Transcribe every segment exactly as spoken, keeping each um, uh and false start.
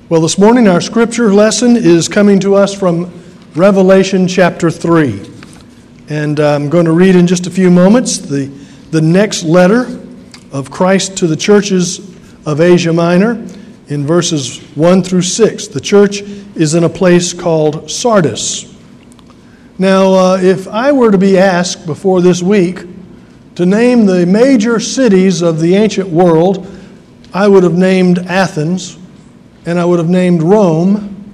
Well, this morning our scripture lesson is coming to us from Revelation chapter three. And I'm going to read in just a few moments the, the next letter of Christ to the churches of Asia Minor in verses one through six. The church is in a place called Sardis. Now, uh, if I were to be asked before this week to name the major cities of the ancient world, I would have named Athens, and I would have named Rome,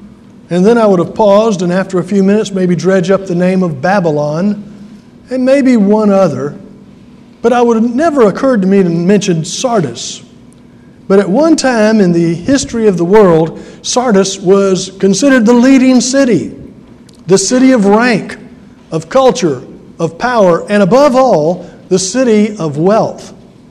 and then I would have paused and after a few minutes maybe dredge up the name of Babylon, and maybe one other. But it would have never occurred to me to mention Sardis. But at one time in the history of the world, Sardis was considered the leading city, the city of rank, of culture, of power, and above all, the city of wealth.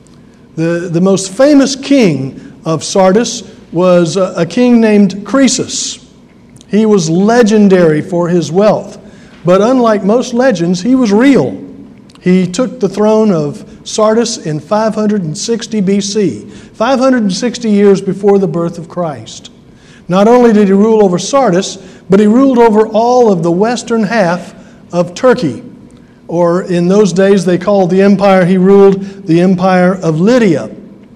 The, the most famous king of Sardis was a, a king named Croesus. He was legendary for his wealth, but unlike most legends, he was real. He took the throne of Sardis in five hundred sixty B C, five hundred sixty years before the birth of Christ. Not only did he rule over Sardis, but he ruled over all of the western half of Turkey, or in those days they called the empire, he ruled the empire of Lydia.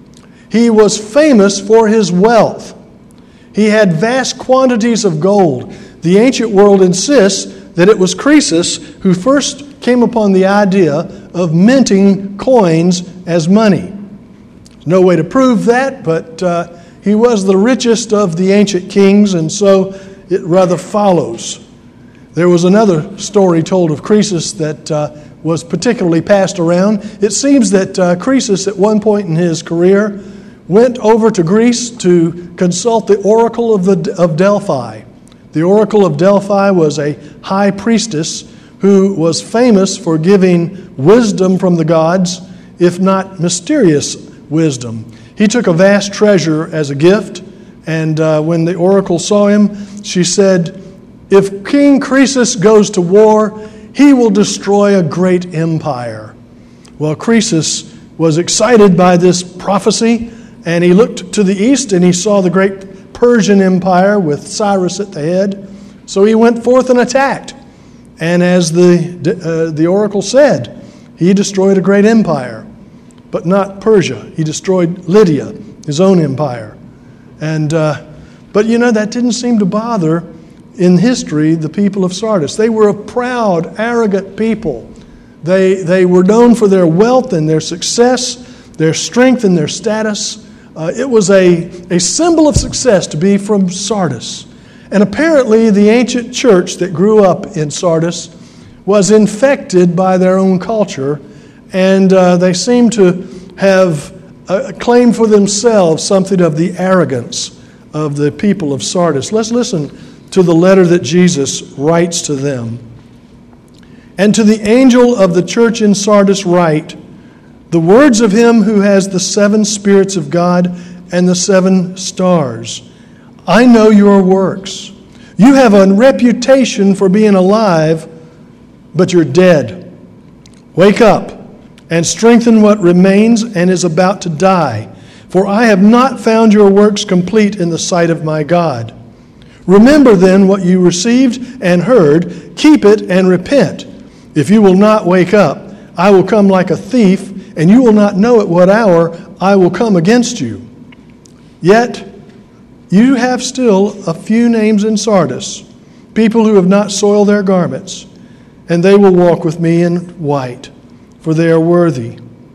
He was famous for his wealth. He had vast quantities of gold. The ancient world insists that it was Croesus who first came upon the idea of minting coins as money. There's no way to prove that, but uh, he was the richest of the ancient kings, and so it rather follows. There was another story told of Croesus that uh, was particularly passed around. It seems that uh, Croesus at one point in his career went over to Greece to consult the oracle of, the, of Delphi. The oracle of Delphi was a high priestess who was famous for giving wisdom from the gods, if not mysterious wisdom. He took a vast treasure as a gift, and uh, when the oracle saw him, she said, "If King Croesus goes to war, he will destroy a great empire." Well, Croesus was excited by this prophecy, and he looked to the east and he saw the great Persian Empire with Cyrus at the head. So he went forth and attacked. And as the, uh, the oracle said, he destroyed a great empire, but not Persia. He destroyed Lydia, his own empire. And uh, but you know, that didn't seem to bother in history the people of Sardis. They were a proud, arrogant people. They, they were known for their wealth and their success, their strength and their status. Uh, it was a, a symbol of success to be from Sardis. And apparently the ancient church that grew up in Sardis was infected by their own culture, and uh, they seem to have uh, claimed for themselves something of the arrogance of the people of Sardis. Let's listen to the letter that Jesus writes to them. "And to the angel of the church in Sardis write, the words of him who has the seven spirits of God and the seven stars. I know your works. You have a reputation for being alive, but you're dead. Wake up and strengthen what remains and is about to die, for I have not found your works complete in the sight of my God. Remember then what you received and heard, keep it and repent. If you will not wake up, I will come like a thief, and you will not know at what hour I will come against you. Yet you have still a few names in Sardis, people who have not soiled their garments, and they will walk with me in white, for they are worthy.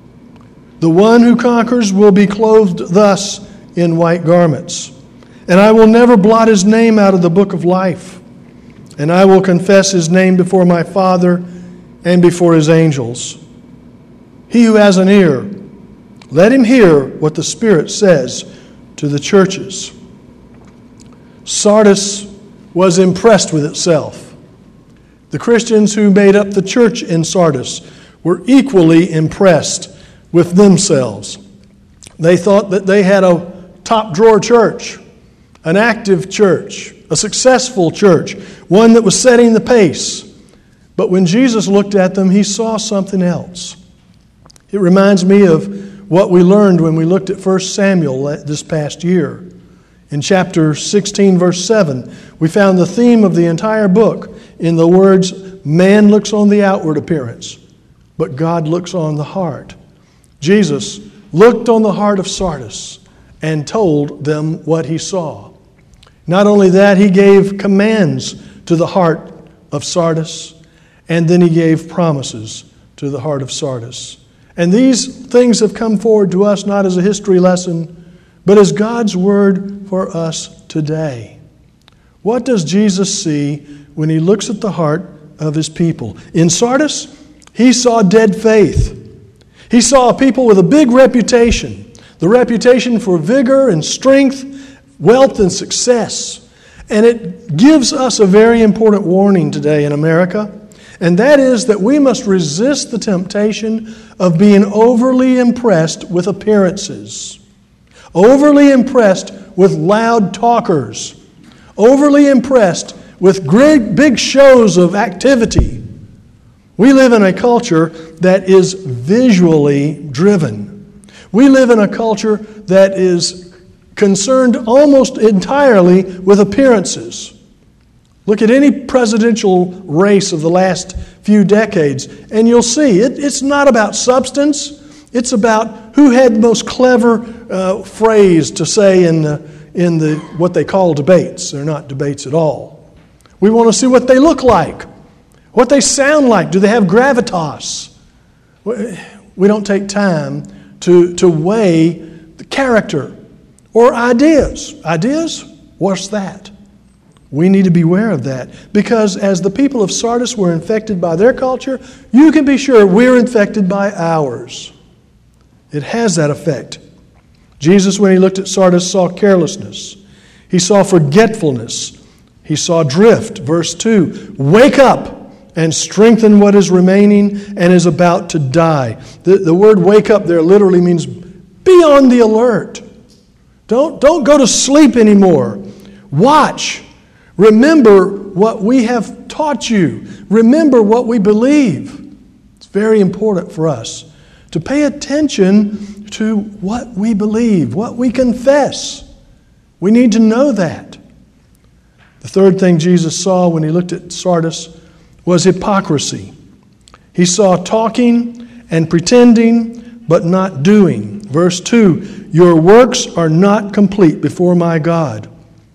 The one who conquers will be clothed thus in white garments, and I will never blot his name out of the book of life, and I will confess his name before my Father and before his angels. He who has an ear, let him hear what the Spirit says to the churches." Sardis was impressed with itself. The Christians who made up the church in Sardis were equally impressed with themselves. They thought that they had a top-drawer church, an active church, a successful church, one that was setting the pace. But when Jesus looked at them, he saw something else. It reminds me of what we learned when we looked at First Samuel this past year. In chapter sixteen, verse seven, we found the theme of the entire book in the words, man looks on the outward appearance, but God looks on the heart. Jesus looked on the heart of Sardis and told them what he saw. Not only that, he gave commands to the heart of Sardis, and then he gave promises to the heart of Sardis. And these things have come forward to us not as a history lesson, but as God's word for us today. What does Jesus see when he looks at the heart of his people? In Sardis, he saw dead faith. He saw a people with a big reputation, the reputation for vigor and strength, wealth and success. And it gives us a very important warning today in America, and that is that we must resist the temptation of being overly impressed with appearances, overly impressed with loud talkers, overly impressed with great, big shows of activity. We live in a culture that is visually driven. We live in a culture that is concerned almost entirely with appearances. Look at any presidential race of the last few decades, and you'll see it, it's not about substance. It's about who had the most clever uh, phrase to say in the, in the what they call debates. They're not debates at all. We want to see what they look like, what they sound like. Do they have gravitas? We don't take time to, to weigh the character or ideas. Ideas? What's that? We need to beware of that, because as the people of Sardis were infected by their culture, you can be sure we're infected by ours. It has that effect. Jesus, when he looked at Sardis, saw carelessness. He saw forgetfulness. He saw drift. Verse two, wake up and strengthen what is remaining and is about to die. The, the word wake up there literally means be on the alert. Don't, don't go to sleep anymore. Watch. Remember what we have taught you. Remember what we believe. It's very important for us to pay attention to what we believe, what we confess. We need to know that. The third thing Jesus saw when he looked at Sardis was hypocrisy. He saw talking and pretending, but not doing. Verse two, your works are not complete before my God.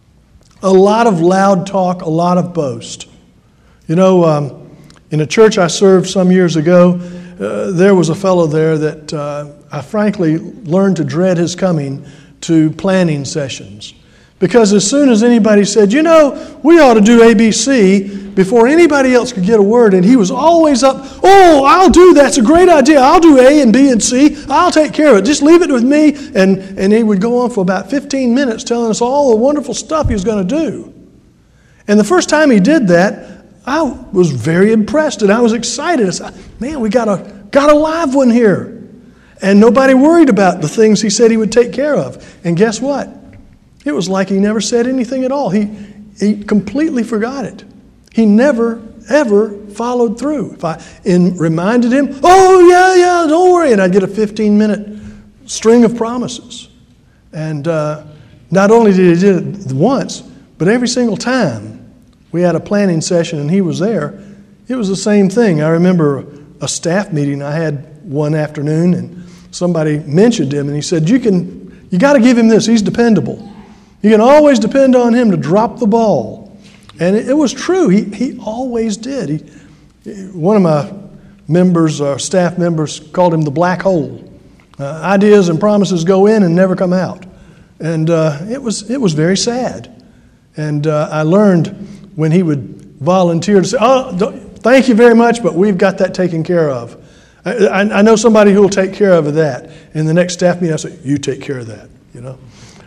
A lot of loud talk, a lot of boast. You know, um, in a church I served some years ago, uh, there was a fellow there that uh, I frankly learned to dread his coming to planning sessions. Because as soon as anybody said, you know, we ought to do A B C, before anybody else could get a word, and he was always up, oh, I'll do that, it's a great idea, I'll do A and B and C, I'll take care of it, just leave it with me. And, and he would go on for about fifteen minutes telling us all the wonderful stuff he was going to do. And the first time he did that, I was very impressed and I was excited. I said, man, we got a, got a live one here. And nobody worried about the things he said he would take care of. And guess what? It was like he never said anything at all. He, he completely forgot it. He never, ever followed through. If I in, reminded him, oh, yeah, yeah, don't worry, and I'd get a fifteen-minute string of promises. And uh, not only did he do it once, but every single time we had a planning session and he was there, it was the same thing. I remember a staff meeting I had one afternoon, and somebody mentioned him, and he said, you can, you got to give him this, he's dependable. You can always depend on him to drop the ball. And it, it was true. He he always did. He, one of my members, or staff members, called him the black hole. Uh, ideas and promises go in and never come out. And uh, it was it was very sad. And uh, I learned when he would volunteer to say, oh, thank you very much, but we've got that taken care of. I, I, I know somebody who will take care of that. In the next staff meeting, I say, you take care of that, you know.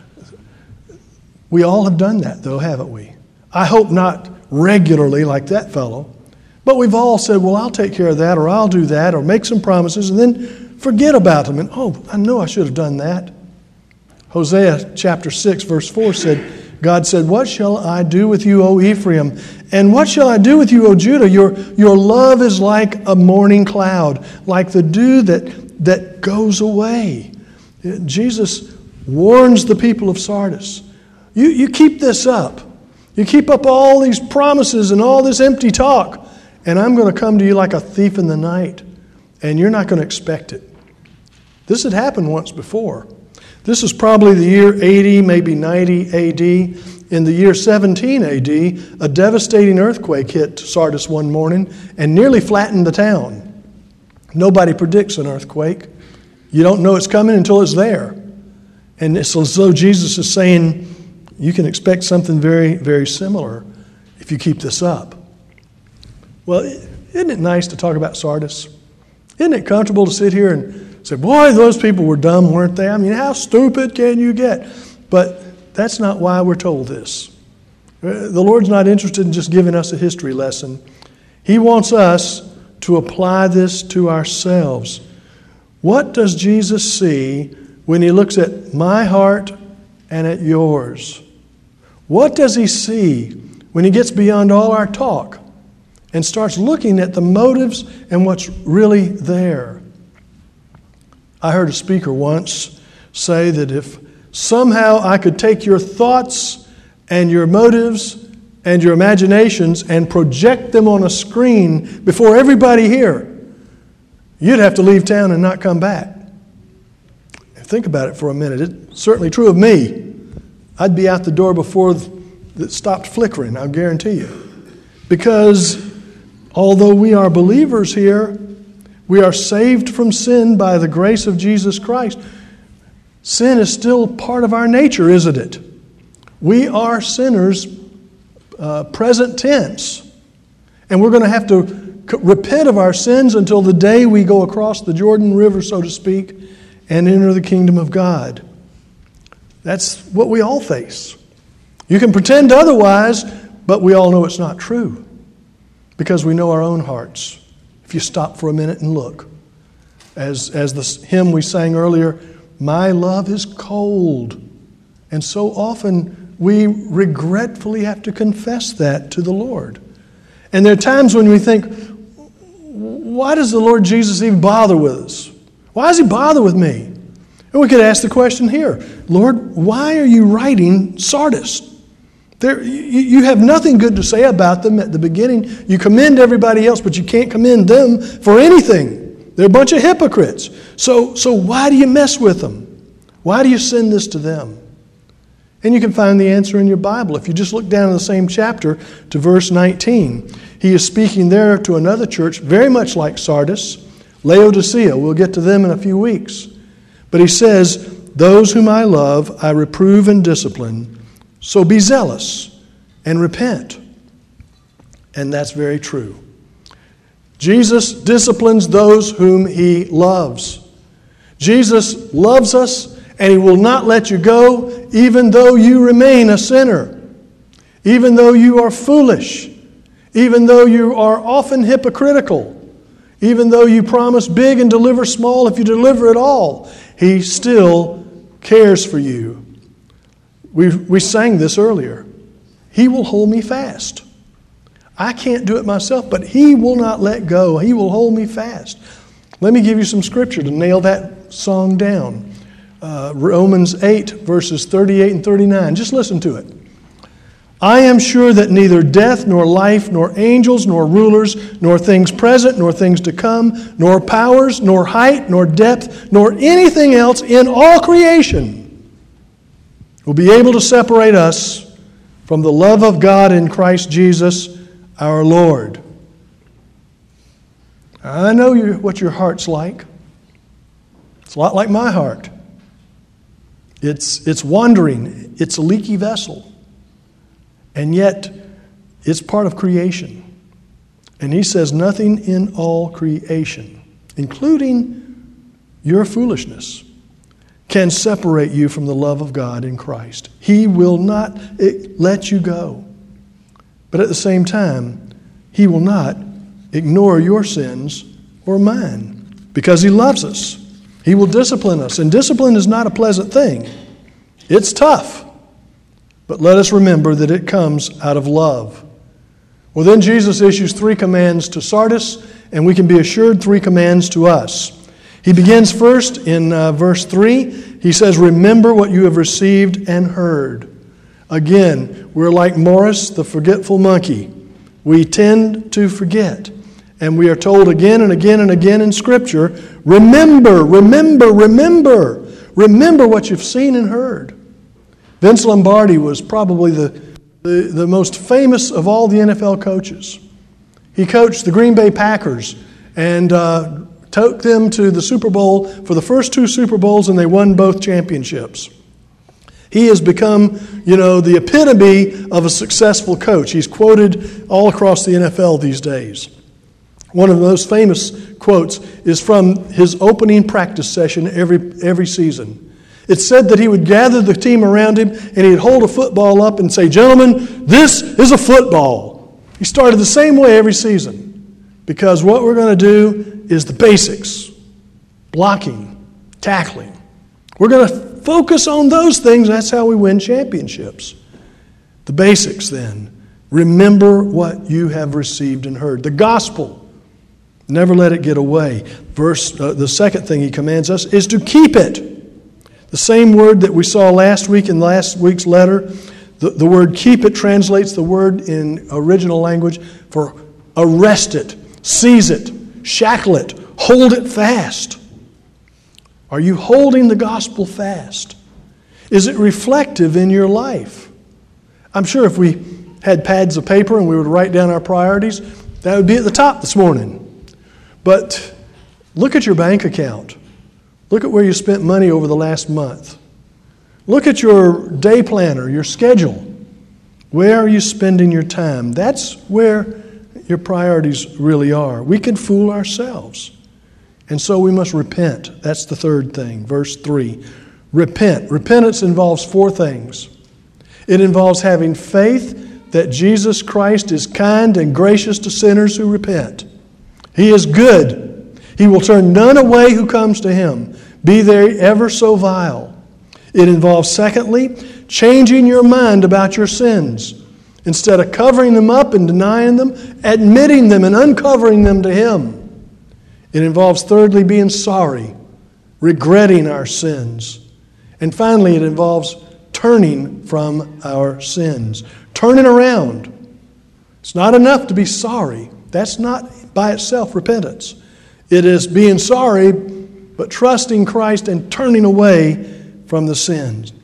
We all have done that, though, haven't we? I hope not regularly like that fellow, but we've all said, well, I'll take care of that, or I'll do that, or make some promises, and then forget about them. And, oh, I know I should have done that. Hosea chapter six, verse four said, God said, what shall I do with you, O Ephraim? And what shall I do with you, O Judah? Your, your love is like a morning cloud, like the dew that, that goes away. Jesus warns the people of Sardis. You, you keep this up. You keep up all these promises and all this empty talk, and I'm going to come to you like a thief in the night, and you're not going to expect it. This had happened once before. This is probably the year eighty, maybe ninety A D. In the year seventeen A D, a devastating earthquake hit Sardis one morning and nearly flattened the town. Nobody predicts an earthquake. You don't know it's coming until it's there. And it's as though Jesus is saying, you can expect something very, very similar if you keep this up. Well, isn't it nice to talk about Sardis? Isn't it comfortable to sit here and say, boy, those people were dumb, weren't they? I mean, how stupid can you get? But that's not why we're told this. The Lord's not interested in just giving us a history lesson. He wants us to apply this to ourselves. What does Jesus see when he looks at my heart and at yours? What does he see when he gets beyond all our talk and starts looking at the motives and what's really there? I heard a speaker once say that if somehow I could take your thoughts and your motives and your imaginations and project them on a screen before everybody here, you'd have to leave town and not come back. Think about it for a minute. It's certainly true of me. I'd be out the door before it stopped flickering, I'll guarantee you. Because although we are believers here, we are saved from sin by the grace of Jesus Christ. Sin is still part of our nature, isn't it? We are sinners, uh, present tense. And we're going to have to c- repent of our sins until the day we go across the Jordan River, so to speak, and enter the kingdom of God. That's what we all face. You can pretend otherwise, but we all know it's not true because we know our own hearts. If you stop for a minute and look, as, as the hymn we sang earlier, my love is cold. And so often we regretfully have to confess that to the Lord. And there are times when we think, why does the Lord Jesus even bother with us? Why does he bother with me? And we could ask the question here, Lord, why are you writing Sardis? There, you, you have nothing good to say about them at the beginning. You commend everybody else, but you can't commend them for anything. They're a bunch of hypocrites. So, so why do you mess with them? Why do you send this to them? And you can find the answer in your Bible. If you just look down in the same chapter to verse nineteen, he is speaking there to another church very much like Sardis, Laodicea. We'll get to them in a few weeks. But he says, those whom I love, I reprove and discipline. So be zealous and repent. And that's very true. Jesus disciplines those whom he loves. Jesus loves us, and he will not let you go even though you remain a sinner, even though you are foolish, even though you are often hypocritical, even though you promise big and deliver small. If you deliver it all, he still cares for you. We, we sang this earlier. He will hold me fast. I can't do it myself, but he will not let go. He will hold me fast. Let me give you some scripture to nail that song down. Uh, Romans eight, verses thirty-eight and thirty-nine. Just listen to it. I am sure that neither death, nor life, nor angels, nor rulers, nor things present, nor things to come, nor powers, nor height, nor depth, nor anything else in all creation will be able to separate us from the love of God in Christ Jesus our Lord. I know you, what your heart's like. It's a lot like my heart. It's, it's wandering. It's a leaky vessel. And yet, it's part of creation. And he says nothing in all creation, including your foolishness, can separate you from the love of God in Christ. He will not let you go. But at the same time, he will not ignore your sins or mine because he loves us. He will discipline us. And discipline is not a pleasant thing. It's tough. But let us remember that it comes out of love. Well, then Jesus issues three commands to Sardis, and we can be assured three commands to us. He begins first in uh, verse three. He says, remember what you have received and heard. Again, we're like Morris, the forgetful monkey. We tend to forget. And we are told again and again and again in Scripture, remember, remember, remember. Remember what you've seen and heard. Vince Lombardi was probably the, the, the most famous of all the N F L coaches. He coached the Green Bay Packers and uh, took them to the Super Bowl for the first two Super Bowls, and they won both championships. He has become, you know, the epitome of a successful coach. He's quoted all across the N F L these days. One of the most famous quotes is from his opening practice session every, every season. It's said that he would gather the team around him and he'd hold a football up and say, "Gentlemen, this is a football." He started the same way every season because what we're going to do is the basics: blocking, tackling. We're going to focus on those things. That's how we win championships. The basics then. Remember what you have received and heard. The gospel. Never let it get away. Verse, uh, the second thing he commands us is to keep it. The same word that we saw last week in last week's letter, the, the word keep it translates the word in original language for arrest it, seize it, shackle it, hold it fast. Are you holding the gospel fast? Is it reflective in your life? I'm sure if we had pads of paper and we would write down our priorities, that would be at the top this morning. But look at your bank account. Look at where you spent money over the last month. Look at your day planner, your schedule. Where are you spending your time? That's where your priorities really are. We can fool ourselves. And so we must repent. That's the third thing. Verse three. Repent. Repentance involves four things. It involves having faith that Jesus Christ is kind and gracious to sinners who repent. He is good. He will turn none away who comes to Him, be they ever so vile. It involves, secondly, changing your mind about your sins. Instead of covering them up and denying them, admitting them and uncovering them to Him. It involves, thirdly, being sorry, regretting our sins. And finally, it involves turning from our sins, turning around. It's not enough to be sorry. That's not by itself repentance. It is being sorry, but trusting Christ and turning away from the sins.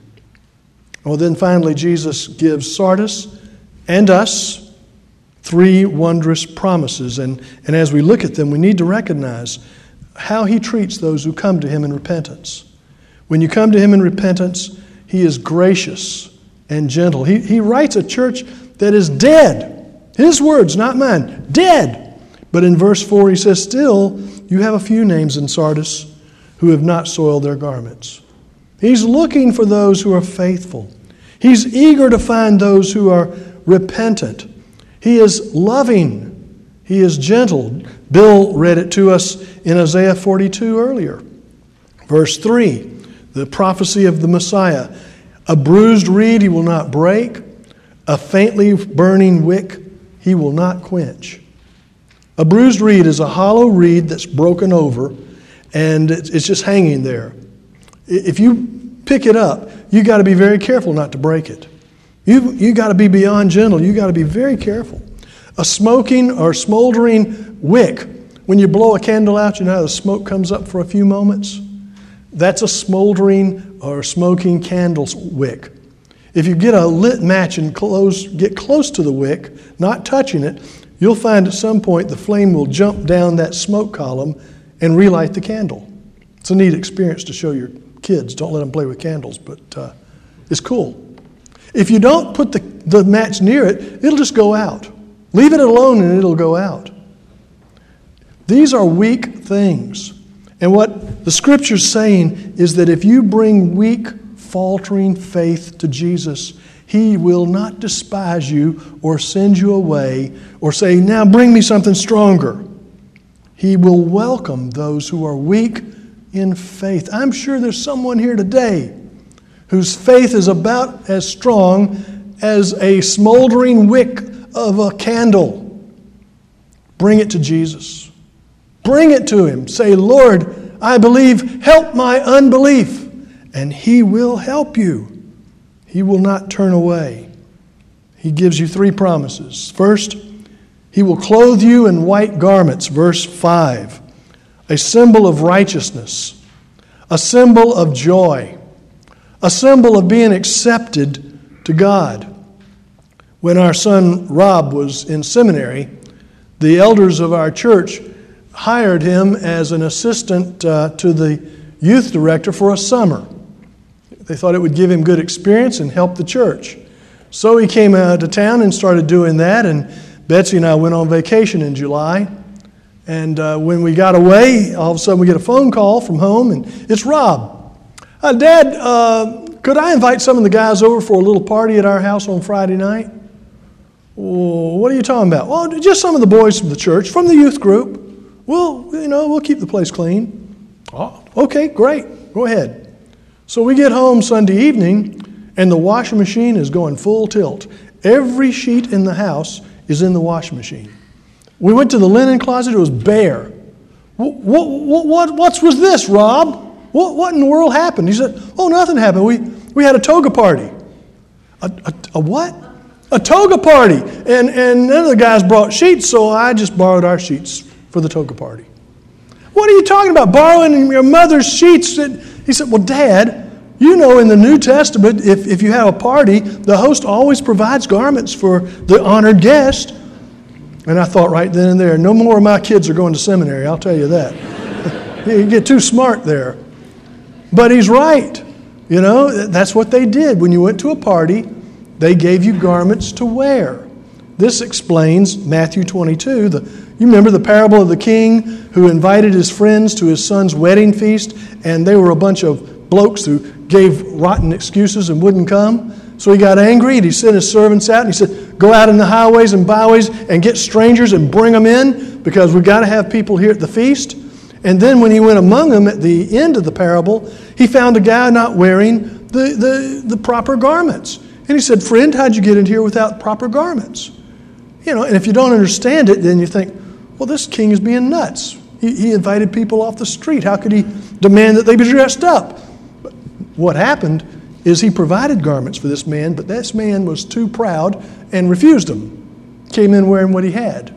Well, then finally, Jesus gives Sardis and us three wondrous promises. And, and as we look at them, we need to recognize how He treats those who come to Him in repentance. When you come to Him in repentance, He is gracious and gentle. He, he writes a church that is dead. His words, not mine. Dead. But in verse four, he says, still, you have a few names in Sardis who have not soiled their garments. He's looking for those who are faithful. He's eager to find those who are repentant. He is loving. He is gentle. Bill read it to us in Isaiah forty-two earlier. Verse three, the prophecy of the Messiah. A bruised reed he will not break. A faintly burning wick he will not quench. A bruised reed is a hollow reed that's broken over and it's just hanging there. If you pick it up, you got to be very careful not to break it. You you got to be beyond gentle. You got to be very careful. A smoking or smoldering wick, when you blow a candle out, you know how the smoke comes up for a few moments? That's a smoldering or smoking candle wick. If you get a lit match and close, get close to the wick, not touching it, you'll find at some point the flame will jump down that smoke column and relight the candle. It's a neat experience to show your kids. Don't let them play with candles, but uh, it's cool. If you don't put the, the match near it, it'll just go out. Leave it alone and it'll go out. These are weak things. And what the Scripture's saying is that if you bring weak, faltering faith to Jesus, He will not despise you or send you away or say, now bring me something stronger. He will welcome those who are weak in faith. I'm sure there's someone here today whose faith is about as strong as a smoldering wick of a candle. Bring it to Jesus. Bring it to Him. Say, Lord, I believe, help my unbelief. And He will help you. He will not turn away. He gives you three promises. First, He will clothe you in white garments, verse five, a symbol of righteousness, a symbol of joy, a symbol of being accepted to God. When our son Rob was in seminary, the elders of our church hired him as an assistant uh, to the youth director for a summer. They thought it would give him good experience and help the church. So he came out to town and started doing that, and Betsy and I went on vacation in July. And uh, when we got away, all of a sudden we get a phone call from home, and it's Rob. Uh, Dad, uh, could I invite some of the guys over for a little party at our house on Friday night? Oh, what are you talking about? Well, just some of the boys from the church, from the youth group. We'll, you know, we'll keep the place clean. Oh, okay, great. Go ahead. So we get home Sunday evening, and the washing machine is going full tilt. Every sheet in the house is in the washing machine. We went to the linen closet. It was bare. What, what, what, what was this, Rob? What, what in the world happened? He said, oh, nothing happened. We, we had a toga party. A, a, a what? A toga party. And, and none of the guys brought sheets, so I just borrowed our sheets for the toga party. What are you talking about, borrowing your mother's sheets? He said, well, Dad, you know in the New Testament, if, if you have a party, the host always provides garments for the honored guest. And I thought right then and there, no more of my kids are going to seminary, I'll tell you that. You get too smart there. But he's right. You know, that's what they did. When you went to a party, they gave you garments to wear. This explains Matthew twenty-two. The, you remember the parable of the king who invited his friends to his son's wedding feast, and they were a bunch of blokes who gave rotten excuses and wouldn't come. So he got angry, and he sent his servants out, and he said, go out in the highways and byways and get strangers and bring them in, because we've got to have people here at the feast. And then when he went among them at the end of the parable, he found a guy not wearing the, the, the proper garments. And he said, friend, how'd you get in here without proper garments? You know, and if you don't understand it, then you think, well, this king is being nuts. He, he invited people off the street. How could he demand that they be dressed up? But what happened is he provided garments for this man, but this man was too proud and refused them. Came in wearing what he had.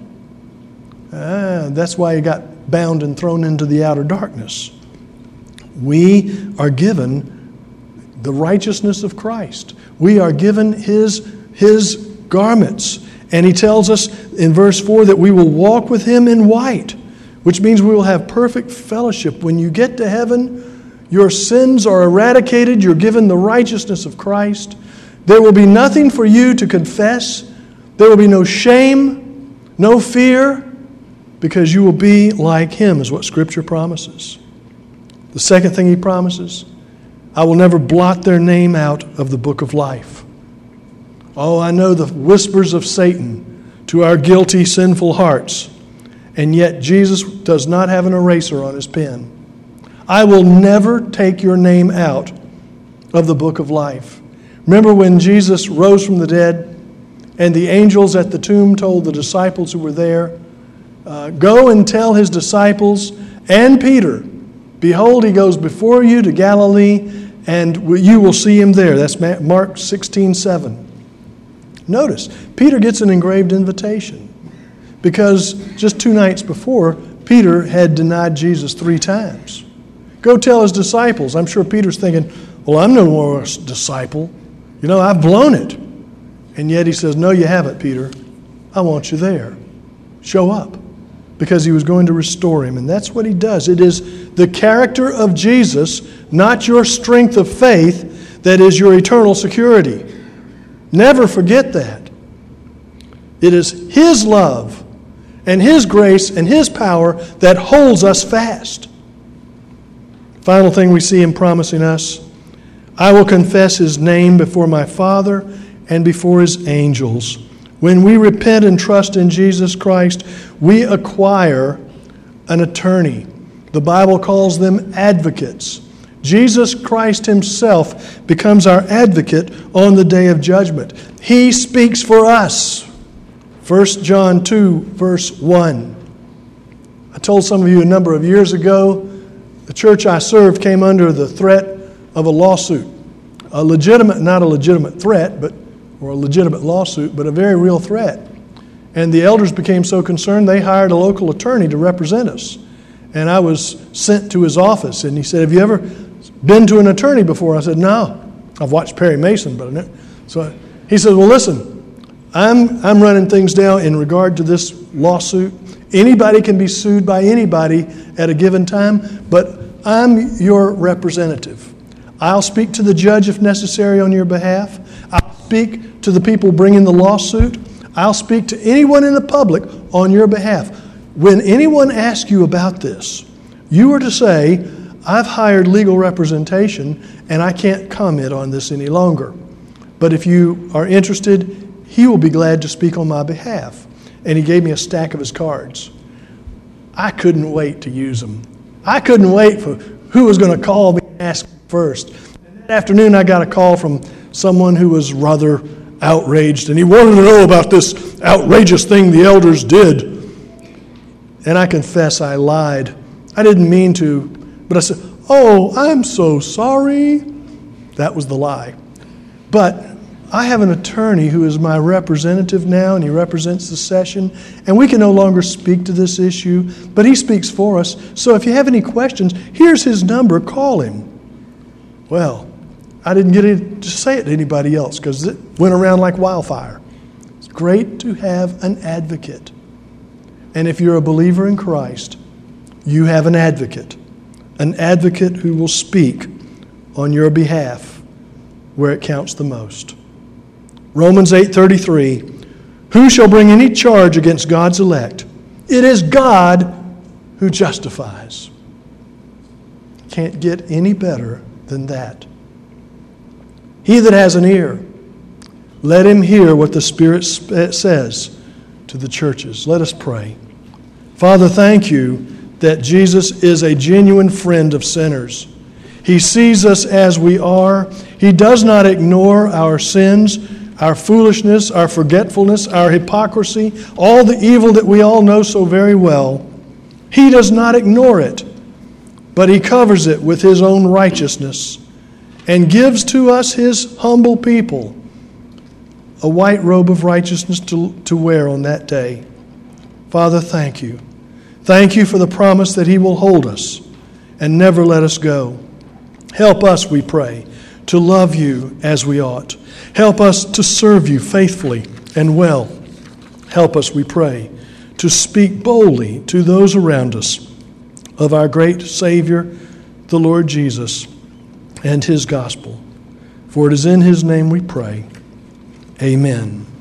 Ah, that's why he got bound and thrown into the outer darkness. We are given the righteousness of Christ. We are given his, his garments. And he tells us in verse four that we will walk with him in white, which means we will have perfect fellowship. When you get to heaven, your sins are eradicated. You're given the righteousness of Christ. There will be nothing for you to confess. There will be no shame, no fear, because you will be like him, is what Scripture promises. The second thing he promises, I will never blot their name out of the book of life. Oh, I know the whispers of Satan to our guilty, sinful hearts, and yet Jesus does not have an eraser on his pen. I will never take your name out of the book of life. Remember when Jesus rose from the dead, and the angels at the tomb told the disciples who were there, uh, go and tell his disciples and Peter, behold, he goes before you to Galilee, and you will see him there. That's Mark sixteen seven. Notice, Peter gets an engraved invitation because just two nights before, Peter had denied Jesus three times. Go tell his disciples. I'm sure Peter's thinking, well, I'm no more a disciple. You know, I've blown it. And yet he says, no, you haven't, Peter. I want you there. Show up. Because he was going to restore him. And that's what he does. It is the character of Jesus, not your strength of faith, that is your eternal security. Never forget that. It is his love and his grace and his power that holds us fast. Final thing we see him promising us, I will confess his name before my Father and before his angels. When we repent and trust in Jesus Christ, we acquire an attorney. The Bible calls them advocates. Jesus Christ himself becomes our advocate on the day of judgment. He speaks for us. First John two, verse one. I told some of you a number of years ago, the church I served came under the threat of a lawsuit. a legitimate, not a legitimate threat, but or a legitimate lawsuit, but a very real threat. And the elders became so concerned they hired a local attorney to represent us. And I was sent to his office, and he said, "Have you ever been to an attorney before?" I said, "No. I've watched Perry Mason, but I never." So he said, "Well, listen, I'm I'm running things down in regard to this lawsuit. Anybody can be sued by anybody at a given time, but I'm your representative. I'll speak to the judge if necessary on your behalf. I'll speak to the people bringing the lawsuit. I'll speak to anyone in the public on your behalf. When anyone asks you about this, you are to say, 'I've hired legal representation and I can't comment on this any longer. But if you are interested, he will be glad to speak on my behalf.'" And he gave me a stack of his cards. I couldn't wait to use them. I couldn't wait for who was going to call me and ask first. And that afternoon I got a call from someone who was rather outraged, and he wanted to know about this outrageous thing the elders did. And I confess I lied. I didn't mean to, but I said, "Oh, I'm so sorry." That was the lie. But I have an attorney who is my representative now, and he represents the session, and we can no longer speak to this issue, but he speaks for us. So if you have any questions, here's his number, call him. Well, I didn't get it to say it to anybody else because it went around like wildfire. It's great to have an advocate. And if you're a believer in Christ, you have an advocate, an advocate who will speak on your behalf where it counts the most. Romans eight thirty-three, "Who shall bring any charge against God's elect? It is God who justifies." Can't get any better than that. He that has an ear, let him hear what the Spirit says to the churches. Let us pray. Father, thank you that Jesus is a genuine friend of sinners. He sees us as we are. He does not ignore our sins, our foolishness, our forgetfulness, our hypocrisy, all the evil that we all know so very well. He does not ignore it, but He covers it with His own righteousness and gives to us, His humble people, a white robe of righteousness to, to wear on that day. Father, thank you. Thank you for the promise that He will hold us and never let us go. Help us, we pray, to love you as we ought. Help us to serve you faithfully and well. Help us, we pray, to speak boldly to those around us of our great Savior, the Lord Jesus, and His gospel. For it is in His name we pray. Amen.